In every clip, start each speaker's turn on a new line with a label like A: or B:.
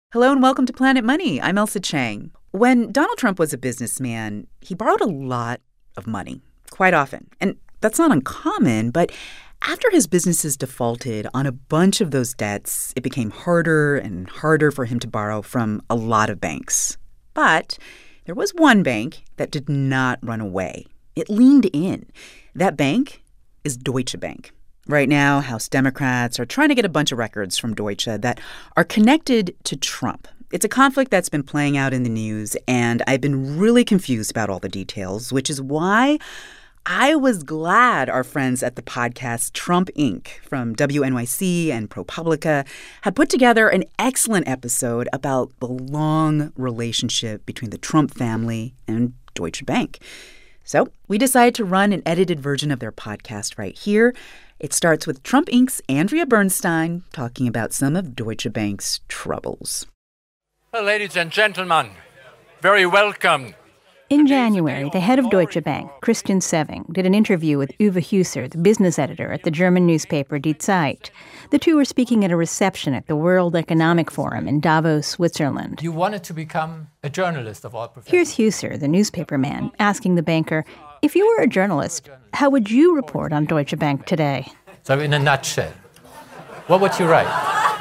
A: Hello and welcome to Planet Money. I'm Elsa Chang. When Donald Trump was a businessman, he borrowed a lot of money, quite often. And that's not uncommon, but after his businesses defaulted on a bunch of those debts, it became harder and harder for him to borrow from a lot of banks. But there was one bank that did not run away. It leaned in. That bank is Deutsche Bank. Right now, House Democrats are trying to get a bunch of records from Deutsche that are connected to Trump. It's a conflict that's been playing out in the news, and I've been really confused about all the details, which is why I was glad our friends at the podcast Trump Inc. from WNYC and ProPublica had put together an excellent episode about the long relationship between the Trump family and Deutsche Bank. So we decided to run an edited version of their podcast right here. It starts with Trump Inc.'s Andrea Bernstein talking about some of Deutsche Bank's troubles.
B: Well, ladies and gentlemen, very welcome.
C: In January, the head of Deutsche Bank, Christian Sewing, did an interview with Uwe Husser, the business editor at the German newspaper Die Zeit. The two were speaking at a reception at the World Economic Forum in Davos, Switzerland.
B: You wanted to become a journalist of all professions.
C: Here's Husser, the newspaper man, asking the banker, if you were a journalist, how would you report on Deutsche Bank today?
B: So in a nutshell, what would you write?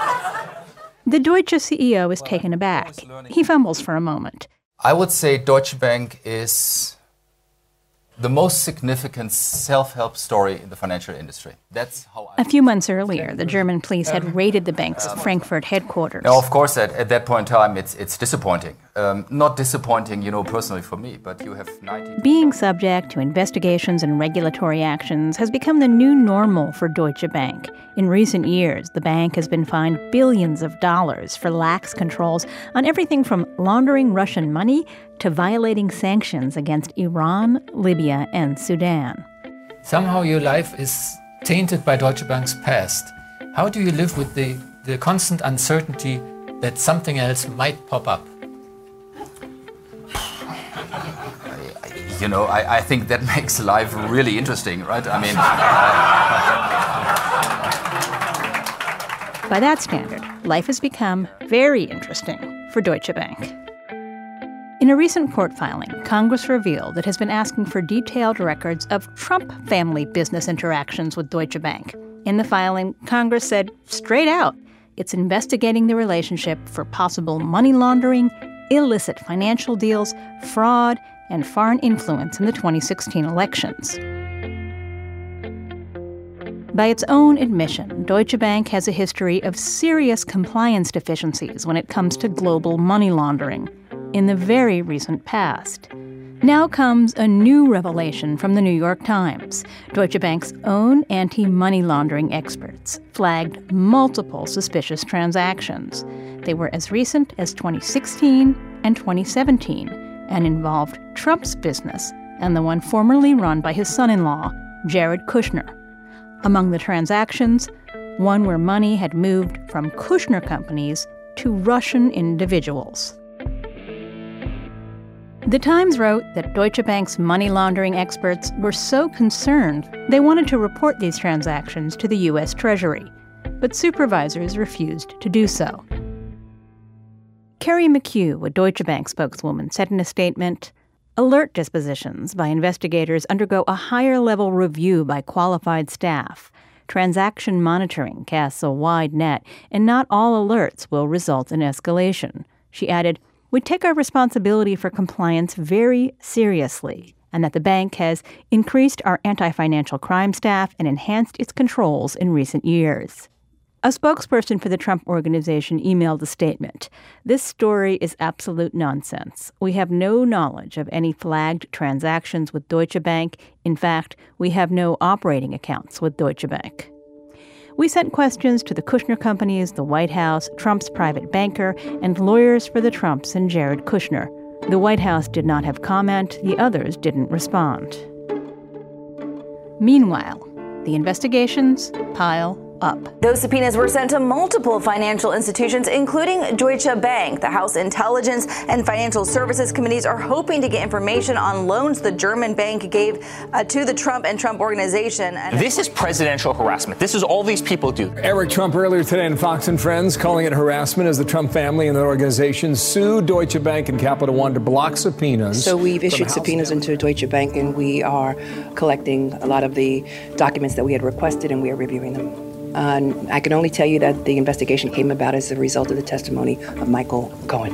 C: The Deutsche CEO is taken aback. He fumbles for a moment.
D: I would say Deutsche Bank is the most significant self-help story in the financial industry. That's how
C: A few months earlier, the German police had raided the bank's Frankfurt headquarters.
D: Now, of course, at that point in time, it's disappointing. Not disappointing, personally for me, but you have 90...
C: Being subject to investigations and regulatory actions has become the new normal for Deutsche Bank. In recent years, the bank has been fined billions of dollars for lax controls on everything from laundering Russian money to violating sanctions against Iran, Libya, and Sudan.
B: Somehow your life is tainted by Deutsche Bank's past. How do you live with the constant uncertainty that something else might pop up?
D: I think that makes life really interesting, right?
C: By that standard, life has become very interesting for Deutsche Bank. In a recent court filing, Congress revealed it has been asking for detailed records of Trump family business interactions with Deutsche Bank. In the filing, Congress said straight out, it's investigating the relationship for possible money laundering, illicit financial deals, fraud, and foreign influence in the 2016 elections. By its own admission, Deutsche Bank has a history of serious compliance deficiencies when it comes to global money laundering in the very recent past. Now comes a new revelation from the New York Times. Deutsche Bank's own anti-money laundering experts flagged multiple suspicious transactions. They were as recent as 2016 and 2017 and involved Trump's business and the one formerly run by his son-in-law, Jared Kushner. Among the transactions, one where money had moved from Kushner companies to Russian individuals. The Times wrote that Deutsche Bank's money laundering experts were so concerned they wanted to report these transactions to the U.S. Treasury, but supervisors refused to do so. Carrie McHugh, a Deutsche Bank spokeswoman, said in a statement, alert dispositions by investigators undergo a higher-level review by qualified staff. Transaction monitoring casts a wide net, and not all alerts will result in escalation. She added, we take our responsibility for compliance very seriously, and that the bank has increased our anti-financial crime staff and enhanced its controls in recent years. A spokesperson for the Trump Organization emailed a statement. This story is absolute nonsense. We have no knowledge of any flagged transactions with Deutsche Bank. In fact, we have no operating accounts with Deutsche Bank. We sent questions to the Kushner companies, the White House, Trump's private banker, and lawyers for the Trumps and Jared Kushner. The White House did not have comment. The others didn't respond. Meanwhile, the investigations pile up.
E: Those subpoenas were sent to multiple financial institutions, including Deutsche Bank. The House Intelligence and Financial Services Committees are hoping to get information on loans the German bank gave to the Trump and Trump Organization.
F: This is presidential harassment. This is all these people do.
G: Eric Trump earlier today on Fox and Friends calling it harassment as the Trump family and their organization sued Deutsche Bank and Capital One to block subpoenas.
H: So we've issued subpoenas into Deutsche Bank, and we are collecting a lot of the documents that we had requested, and we are reviewing them. I can only tell you that the investigation came about as a result of the testimony of Michael Cohen.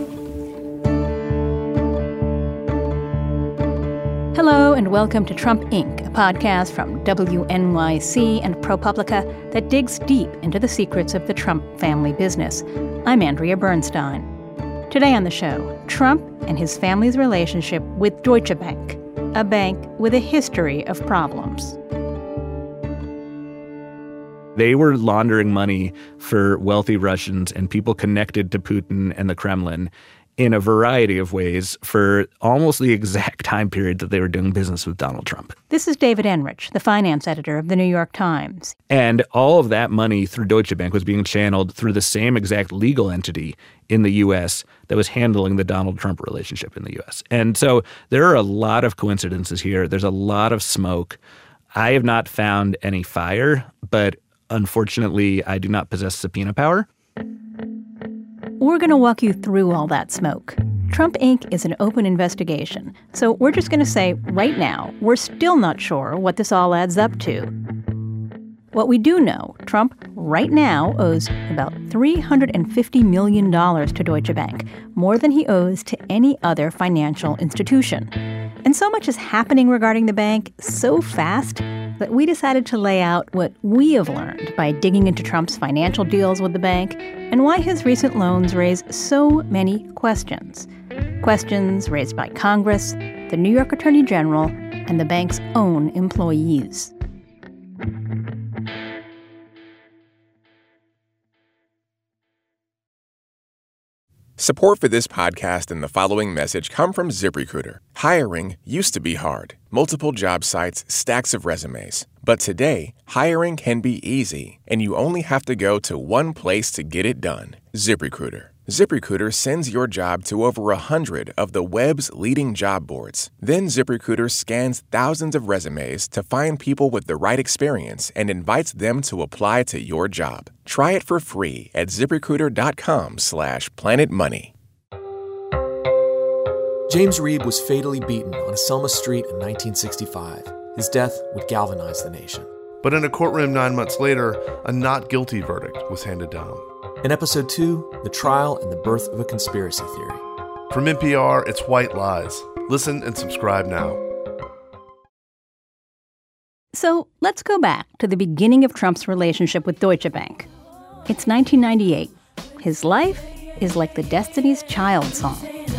C: Hello and welcome to Trump Inc., a podcast from WNYC and ProPublica that digs deep into the secrets of the Trump family business. I'm Andrea Bernstein. Today on the show, Trump and his family's relationship with Deutsche Bank, a bank with a history of problems.
I: They were laundering money for wealthy Russians and people connected to Putin and the Kremlin in a variety of ways for almost the exact time period that they were doing business with Donald Trump.
C: This is David Enrich, the finance editor of the New York Times.
I: And all of that money through Deutsche Bank was being channeled through the same exact legal entity in the U.S. that was handling the Donald Trump relationship in the U.S. And so there are a lot of coincidences here. There's a lot of smoke. I have not found any fire, but unfortunately, I do not possess subpoena power.
C: We're going to walk you through all that smoke. Trump Inc. is an open investigation, so we're just going to say right now, we're still not sure what this all adds up to. What we do know, Trump right now owes about $350 million to Deutsche Bank, more than he owes to any other financial institution. And so much is happening regarding the bank so fast that we decided to lay out what we have learned by digging into Trump's financial deals with the bank and why his recent loans raise so many questions. Questions raised by Congress, the New York Attorney General, and the bank's own employees.
J: Support for this podcast and the following message come from ZipRecruiter. Hiring used to be hard. Multiple job sites, stacks of resumes. But today, hiring can be easy, and you only have to go to one place to get it done. ZipRecruiter. ZipRecruiter sends your job to over 100 of the web's leading job boards. Then ZipRecruiter scans thousands of resumes to find people with the right experience and invites them to apply to your job. Try it for free at ZipRecruiter.com/planetmoney.
K: James Reeb was fatally beaten on a Selma street in 1965. His death would galvanize the nation.
L: But in a courtroom 9 months later, a not guilty verdict was handed down.
K: In Episode 2, The Trial and the Birth of a Conspiracy Theory.
L: From NPR, it's White Lies. Listen and subscribe now.
C: So let's go back to the beginning of Trump's relationship with Deutsche Bank. It's 1998. His life is like the Destiny's Child song.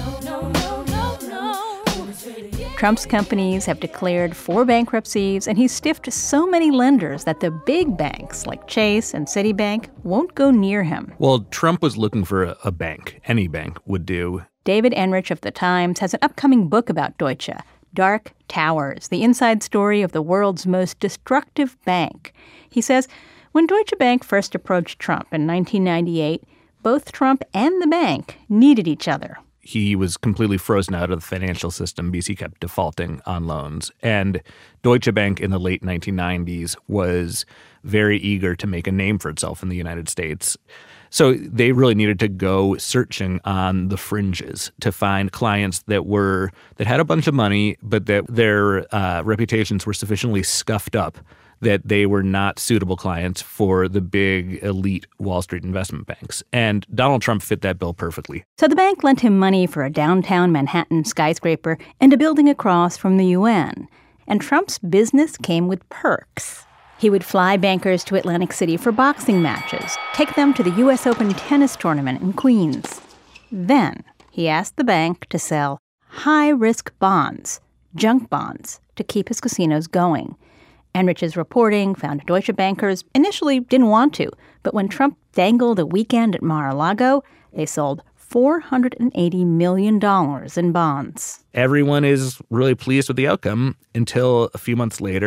C: Trump's companies have declared 4 bankruptcies, and he's stiffed so many lenders that the big banks like Chase and Citibank won't go near him.
I: Well, Trump was looking for a bank. Any bank would do.
C: David Enrich of The Times has an upcoming book about Deutsche, Dark Towers, the inside story of the world's most destructive bank. He says when Deutsche Bank first approached Trump in 1998, both Trump and the bank needed each other.
I: He was completely frozen out of the financial system because he kept defaulting on loans. And Deutsche Bank in the late 1990s was very eager to make a name for itself in the United States. So they really needed to go searching on the fringes to find clients that had a bunch of money, but that their reputations were sufficiently scuffed up that they were not suitable clients for the big elite Wall Street investment banks. And Donald Trump fit that bill perfectly.
C: So the bank lent him money for a downtown Manhattan skyscraper and a building across from the UN. And Trump's business came with perks. He would fly bankers to Atlantic City for boxing matches, take them to the U.S. Open tennis tournament in Queens. Then he asked the bank to sell high-risk bonds, junk bonds, to keep his casinos going. Enrich's reporting found Deutsche bankers initially didn't want to, but when Trump dangled a weekend at Mar-a-Lago, they sold $480 million in bonds.
I: Everyone is really pleased with the outcome until a few months later,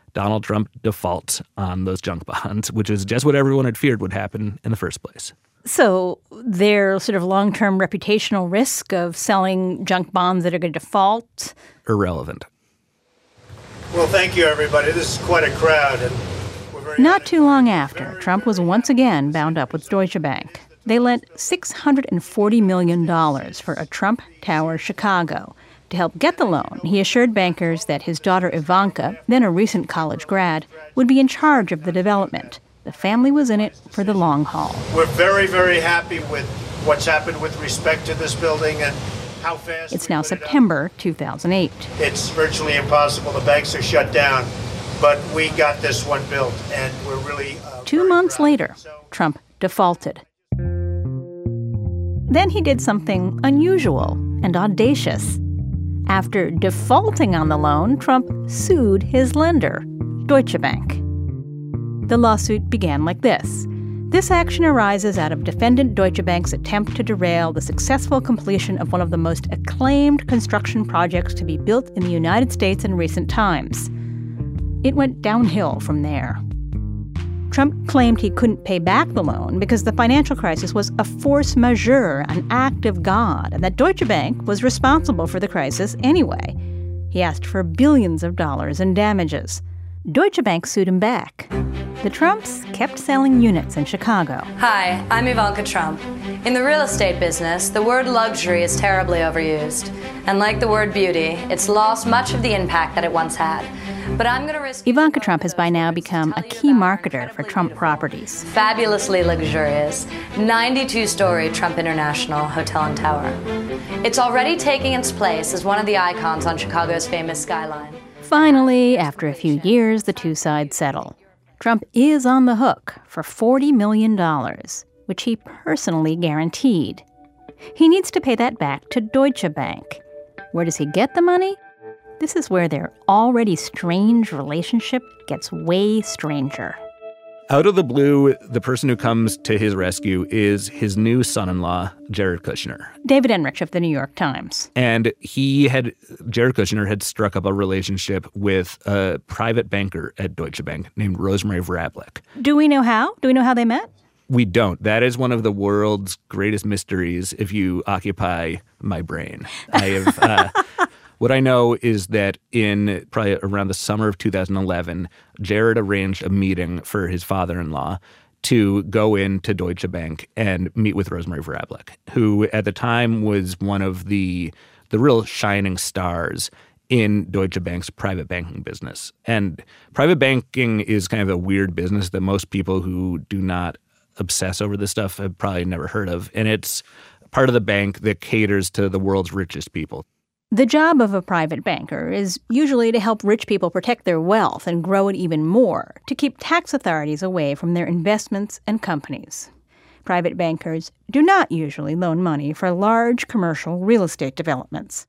I: Donald Trump defaults on those junk bonds, which is just what everyone had feared would happen in the first place.
C: So their sort of long-term reputational risk of selling junk bonds that are going to default?
I: Irrelevant.
M: Well, thank you, everybody. This is quite a crowd. And
C: not too long after, Trump was once again bound up with Deutsche Bank. They lent $640 million for a Trump Tower Chicago. To help get the loan, he assured bankers that his daughter Ivanka, then a recent college grad, would be in charge of the development. The family was in it for the long haul.
M: We're very, very happy with what's happened with respect to this building and how fast.
C: It's now September 2008.
M: It's virtually impossible. The banks are shut down. But we got this one built, and we're really
C: 2 months later, Trump defaulted. Then he did something unusual and audacious. After defaulting on the loan, Trump sued his lender, Deutsche Bank. The lawsuit began like this. This action arises out of defendant Deutsche Bank's attempt to derail the successful completion of one of the most acclaimed construction projects to be built in the United States in recent times. It went downhill from there. Trump claimed he couldn't pay back the loan because the financial crisis was a force majeure, an act of God, and that Deutsche Bank was responsible for the crisis anyway. He asked for billions of dollars in damages. Deutsche Bank sued him back. The Trumps kept selling units in Chicago.
N: Hi, I'm Ivanka Trump. In the real estate business, the word luxury is terribly overused. And like the word beauty, it's lost much of the impact that it once had. But I'm going to risk...
C: Ivanka Trump has by now become a key marketer for Trump properties.
N: Fabulously luxurious, 92-story Trump International Hotel and Tower. It's already taking its place as one of the icons on Chicago's famous skyline.
C: Finally, after a few years, the two sides settle. Trump is on the hook for $40 million, which he personally guaranteed. He needs to pay that back to Deutsche Bank. Where does he get the money? This is where their already strange relationship gets way stranger.
I: Out of the blue, the person who comes to his rescue is his new son-in-law, Jared Kushner.
C: David Enrich of the New York Times.
I: And Jared Kushner had struck up a relationship with a private banker at Deutsche Bank named Rosemary Vrablic.
C: Do we know how? Do we know how they met?
I: We don't. That is one of the world's greatest mysteries if you occupy my brain. What I know is that in probably around the summer of 2011, Jared arranged a meeting for his father-in-law to go into Deutsche Bank and meet with Rosemary Vrablic, who at the time was one of the real shining stars in Deutsche Bank's private banking business. And private banking is kind of a weird business that most people who do not obsess over this stuff have probably never heard of. And it's part of the bank that caters to the world's richest people.
C: The job of a private banker is usually to help rich people protect their wealth and grow it even more, to keep tax authorities away from their investments and companies. Private bankers do not usually loan money for large commercial real estate developments.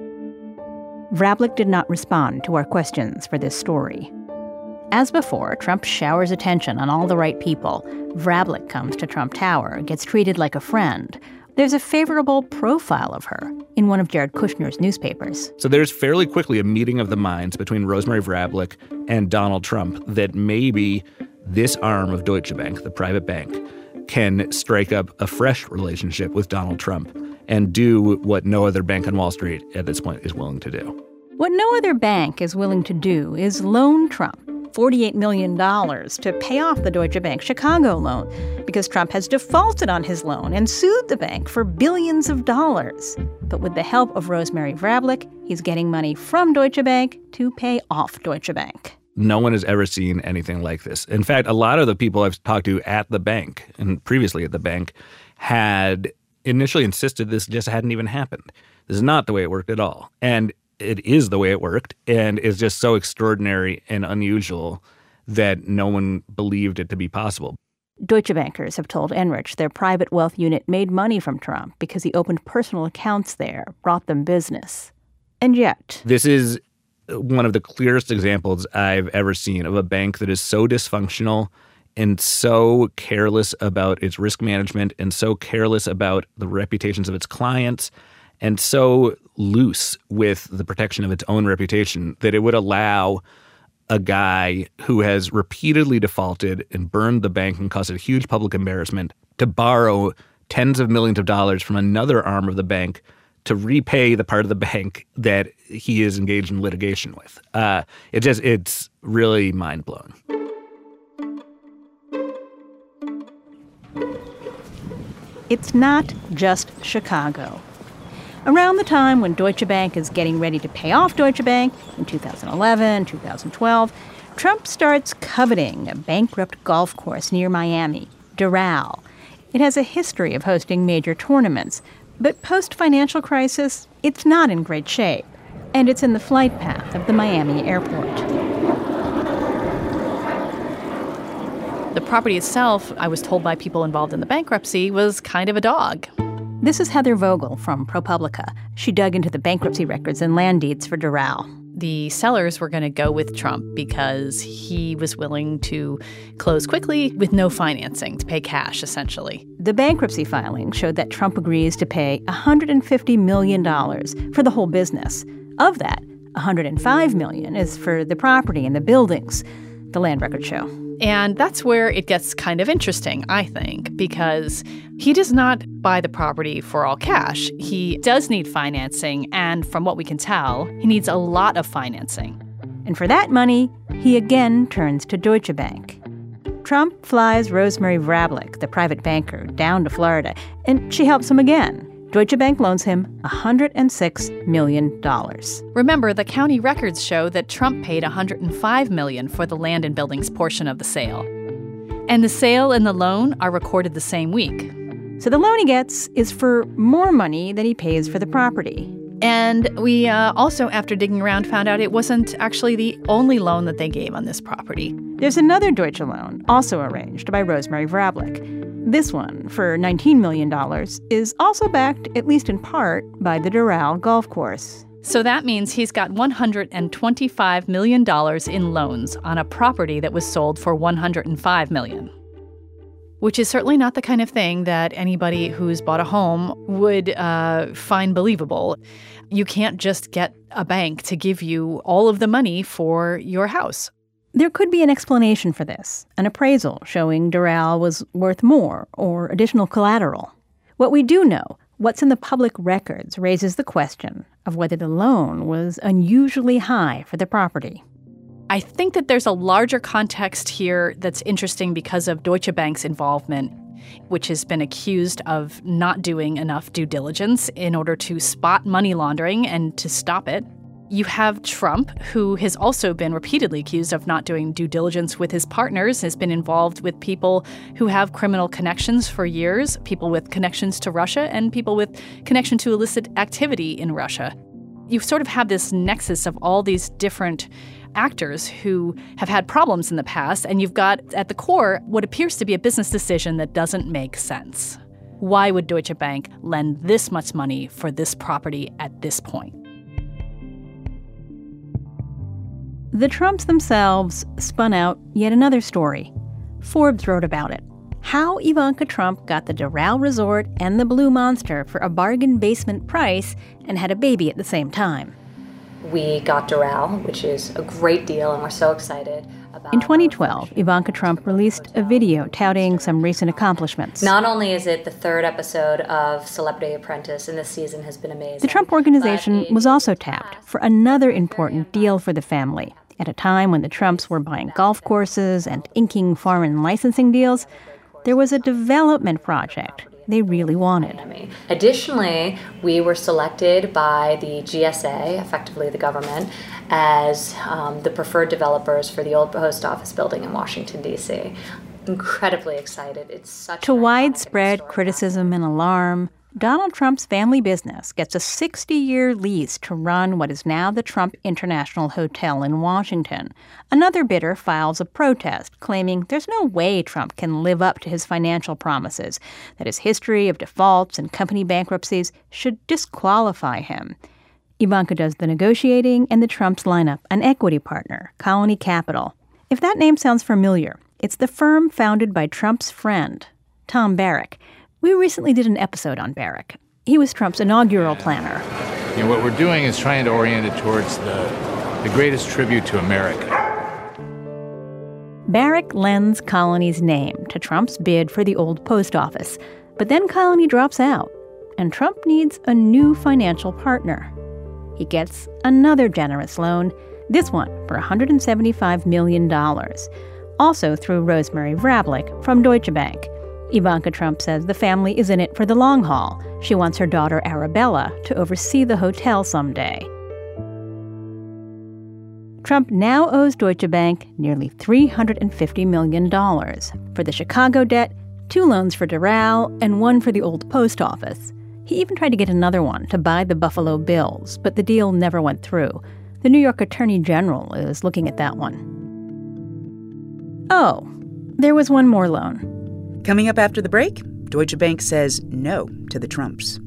C: Vrablic did not respond to our questions for this story. As before, Trump showers attention on all the right people. Vrablic comes to Trump Tower, gets treated like a friend. There's a favorable profile of her in one of Jared Kushner's newspapers.
I: So there's fairly quickly a meeting of the minds between Rosemary Vrablic and Donald Trump that maybe this arm of Deutsche Bank, the private bank, can strike up a fresh relationship with Donald Trump and do what no other bank on Wall Street at this point is willing to do.
C: What no other bank is willing to do is loan Trump $48 million to pay off the Deutsche Bank Chicago loan because Trump has defaulted on his loan and sued the bank for billions of dollars. But with the help of Rosemary Vrablic, he's getting money from Deutsche Bank to pay off Deutsche Bank.
I: No one has ever seen anything like this. In fact, a lot of the people I've talked to at the bank and previously at the bank had initially insisted this just hadn't even happened. This is not the way it worked at all. And it is the way it worked, and it's just so extraordinary and unusual that no one believed it to be possible.
C: Deutsche bankers have told Enrich their private wealth unit made money from Trump because he opened personal accounts there, brought them business. And yet...
I: This is one of the clearest examples I've ever seen of a bank that is so dysfunctional and so careless about its risk management and so careless about the reputations of its clients and so loose with the protection of its own reputation that it would allow a guy who has repeatedly defaulted and burned the bank and caused a huge public embarrassment to borrow tens of millions of dollars from another arm of the bank to repay the part of the bank that he is engaged in litigation with. It's really mind-blowing.
C: It's not just Chicago. Around the time when Deutsche Bank is getting ready to pay off Deutsche Bank in 2011, 2012, Trump starts coveting a bankrupt golf course near Miami, Doral. It has a history of hosting major tournaments, but post-financial crisis, it's not in great shape, and it's in the flight path of the Miami airport.
O: The property itself, I was told by people involved in the bankruptcy, was kind of a dog.
C: This is Heather Vogel from ProPublica. She dug into the bankruptcy records and land deeds for Doral.
O: The sellers were going to go with Trump because he was willing to close quickly with no financing, to pay cash, essentially.
C: The bankruptcy filing showed that Trump agrees to pay $150 million for the whole business. Of that, $105 million is for the property and the buildings, the land records show.
O: And that's where it gets kind of interesting, I think, because he does not buy the property for all cash. He does need financing, and from what we can tell, he needs a lot of financing.
C: And for that money, he again turns to Deutsche Bank. Trump flies Rosemary Vrablic, the private banker, down to Florida, and she helps him again. Deutsche Bank loans him $106 million.
O: Remember, the county records show that Trump paid $105 million for the land and buildings portion of the sale. And the sale and the loan are recorded the same week.
C: So the loan he gets is for more money than he pays for the property.
O: And we also, after digging around, found out it wasn't actually the only loan that they gave on this property.
C: There's another Deutsche loan, also arranged by Rosemary Vrablic. This one, for $19 million, is also backed, at least in part, by the Doral golf course.
O: So that means he's got $125 million in loans on a property that was sold for $105 million. Which is certainly not the kind of thing that anybody who's bought a home would find believable. You can't just get a bank to give you all of the money for your house.
C: There could be an explanation for this, an appraisal showing Doral was worth more or additional collateral. What we do know, what's in the public records, raises the question of whether the loan was unusually high for the property.
O: I think that there's a larger context here that's interesting because of Deutsche Bank's involvement, which has been accused of not doing enough due diligence in order to spot money laundering and to stop it. You have Trump, who has also been repeatedly accused of not doing due diligence with his partners, has been involved with people who have criminal connections for years, people with connections to Russia, and people with connection to illicit activity in Russia. You sort of have this nexus of all these different actors who have had problems in the past, and you've got, at the core, what appears to be a business decision that doesn't make sense. Why would Deutsche Bank lend this much money for this property at this point?
C: The Trumps themselves spun out yet another story. Forbes wrote about it. How Ivanka Trump got the Doral Resort and the Blue Monster for a bargain basement price and had a baby at the same time.
N: We got Doral, which is a great deal, and we're so excited about.
C: In 2012, Ivanka Trump released a video touting some recent accomplishments.
N: Not only is it the third episode of Celebrity Apprentice, and this season has been amazing.
C: The Trump Organization was also tapped for another important deal for the family. At a time when the Trumps were buying golf courses and inking foreign licensing deals, there was a development project they really wanted.
N: Additionally, we were selected by the GSA, effectively the government, as the preferred developers for the old post office building in Washington, D.C. Incredibly excited. It's such
C: to widespread criticism and alarm, Donald Trump's family business gets a 60-year lease to run what is now the Trump International Hotel in Washington. Another bidder files a protest, claiming there's no way Trump can live up to his financial promises, that his history of defaults and company bankruptcies should disqualify him. Ivanka does the negotiating, and the Trumps line up an equity partner, Colony Capital. If that name sounds familiar, it's the firm founded by Trump's friend, Tom Barrack. We recently did an episode on Barrack. He was Trump's inaugural planner.
P: You know, what we're doing is trying to orient it towards the greatest tribute to America.
C: Barrick lends Colony's name to Trump's bid for the old post office, but then Colony drops out, and Trump needs a new financial partner. He gets another generous loan, this one for $175 million, also through Rosemary Vrablic from Deutsche Bank. Ivanka Trump says the family is in it for the long haul. She wants her daughter Arabella to oversee the hotel someday. Trump now owes Deutsche Bank nearly $350 million for the Chicago debt, 2 loans for Doral, and 1 for the old post office. He even tried to get another one to buy the Buffalo Bills, but the deal never went through. The New York Attorney General is looking at that one. Oh, there was one more loan.
A: Coming up after the break, Deutsche Bank says no to the Trumps.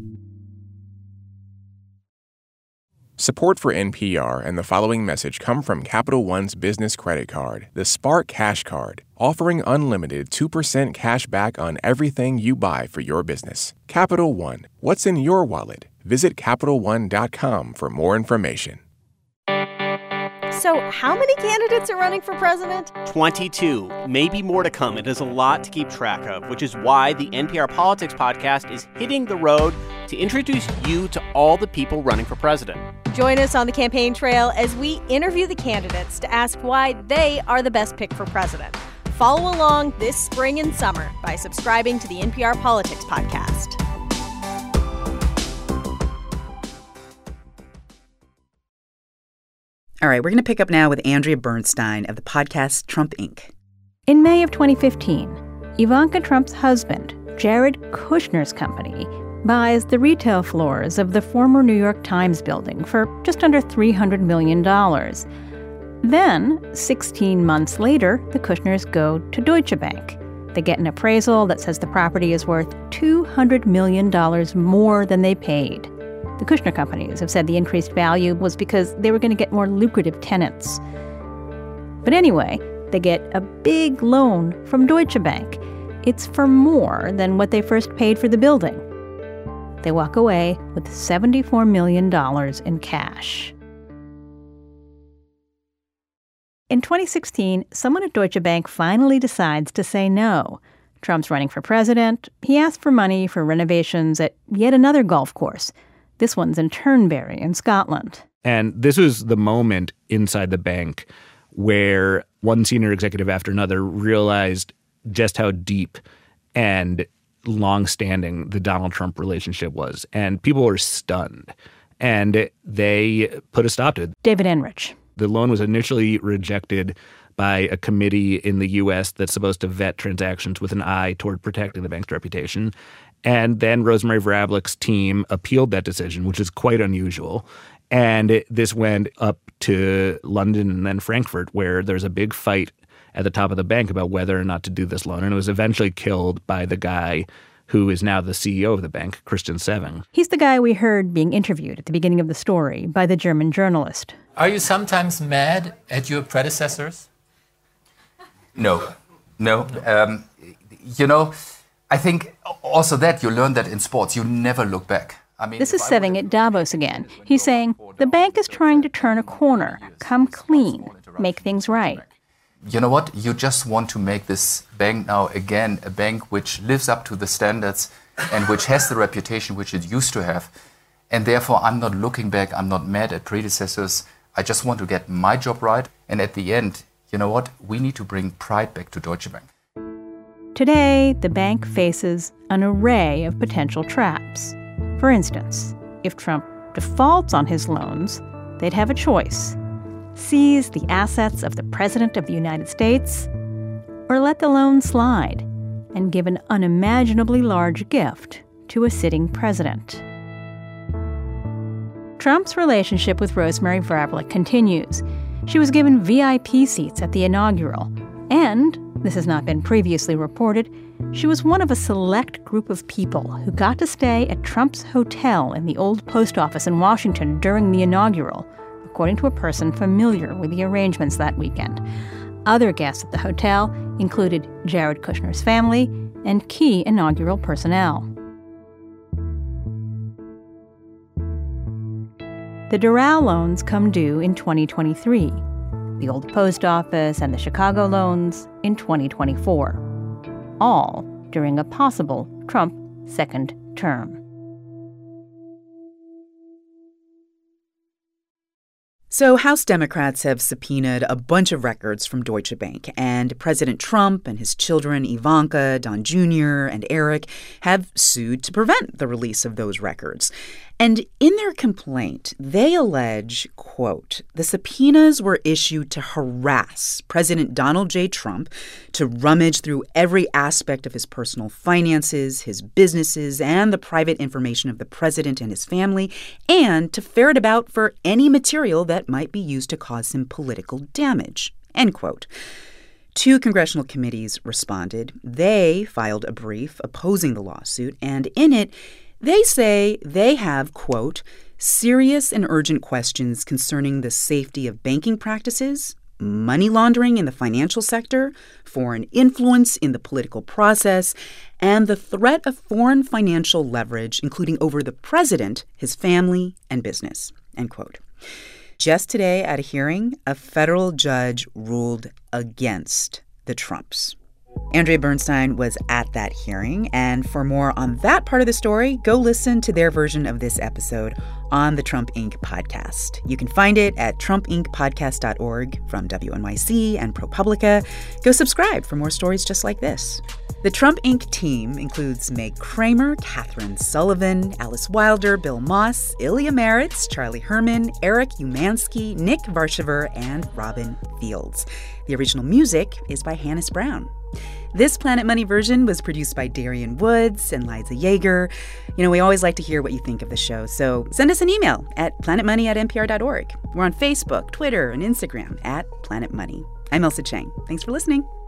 J: Support for NPR and the following message come from Capital One's business credit card, the Spark Cash Card, offering unlimited 2% cash back on everything you buy for your business. Capital One, what's in your wallet? Visit CapitalOne.com for more information.
P: So, how many candidates are running for president?
Q: 22. Maybe more to come. It is a lot to keep track of, which is why the NPR Politics podcast is hitting the road to introduce you to all the people running for president.
P: Join us on the campaign trail as we interview the candidates to ask why they are the best pick for president. Follow along this spring and summer by subscribing to the NPR Politics podcast.
A: All right, we're going to pick up now with Andrea Bernstein of the podcast Trump Inc.
C: In May of 2015, Ivanka Trump's husband, Jared Kushner's company, buys the retail floors of the former New York Times building for just under $300 million. Then, 16 months later, the Kushners go to Deutsche Bank. They get an appraisal that says the property is worth $200 million more than they paid. The Kushner companies have said the increased value was because they were going to get more lucrative tenants. But anyway, they get a big loan from Deutsche Bank. It's for more than what they first paid for the building. They walk away with $74 million in cash. In 2016, someone at Deutsche Bank finally decides to say no. Trump's running for president. He asked for money for renovations at yet another golf course. This one's in Turnberry in Scotland.
I: And this was the moment inside the bank where one senior executive after another realized just how deep and long-standing the Donald Trump relationship was. And people were stunned. And they put a stop to it.
C: David Enrich.
I: The loan was initially rejected by a committee in the U.S. that's supposed to vet transactions with an eye toward protecting the bank's reputation. And then Rosemary Vrablic's team appealed that decision, which is quite unusual. And this went up to London and then Frankfurt, where there's a big fight at the top of the bank about whether or not to do this loan. And it was eventually killed by the guy who is now the CEO of the bank, Christian Sewing.
C: He's the guy we heard being interviewed at the beginning of the story by the German journalist.
B: Are you sometimes mad at your predecessors?
D: No. I think also that you learn that in sports, you never look back.
C: This is Sewing at Davos again. He's saying the bank is trying to turn a corner, come clean, make things right.
D: You know what? You just want to make this bank now again a bank which lives up to the standards and which has the reputation which it used to have. And therefore, I'm not looking back. I'm not mad at predecessors. I just want to get my job right. And at the end, you know what? We need to bring pride back to Deutsche Bank.
C: Today, the bank faces an array of potential traps. For instance, if Trump defaults on his loans, they'd have a choice: seize the assets of the President of the United States, or let the loan slide and give an unimaginably large gift to a sitting president. Trump's relationship with Rosemary Vrablic continues. She was given VIP seats at the inaugural, and, this has not been previously reported, she was one of a select group of people who got to stay at Trump's hotel in the old post office in Washington during the inaugural, according to a person familiar with the arrangements that weekend. Other guests at the hotel included Jared Kushner's family and key inaugural personnel. The Doral loans come due in 2023. the old post office, and the Chicago loans in 2024, all during a possible Trump second term.
A: So House Democrats have subpoenaed a bunch of records from Deutsche Bank, and President Trump and his children Ivanka, Don Jr., and Eric have sued to prevent the release of those records. And in their complaint, they allege, quote, the subpoenas were issued to harass President Donald J. Trump, to rummage through every aspect of his personal finances, his businesses, and the private information of the president and his family, and to ferret about for any material that might be used to cause him political damage, end quote. 2 congressional committees responded. They filed a brief opposing the lawsuit, and in it, they say they have, quote, serious and urgent questions concerning the safety of banking practices, money laundering in the financial sector, foreign influence in the political process, and the threat of foreign financial leverage, including over the president, his family, and business, end quote. Just today at a hearing, a federal judge ruled against the Trumps. Andrea Bernstein was at that hearing, and for more on that part of the story, go listen to their version of this episode on the Trump Inc. podcast. You can find it at trumpincpodcast.org from WNYC and ProPublica. Go subscribe for more stories just like this. The Trump Inc. team includes Meg Kramer, Catherine Sullivan, Alice Wilder, Bill Moss, Ilya Maritz, Charlie Herman, Eric Umansky, Nick Varshaver, and Robin Fields. The original music is by Hannes Brown. This Planet Money version was produced by Darian Woods and Liza Yeager. You know, we always like to hear what you think of the show, so send us an email at planetmoney@npr.org. We're on Facebook, Twitter, and Instagram at Planet Money. I'm Ailsa Chang. Thanks for listening.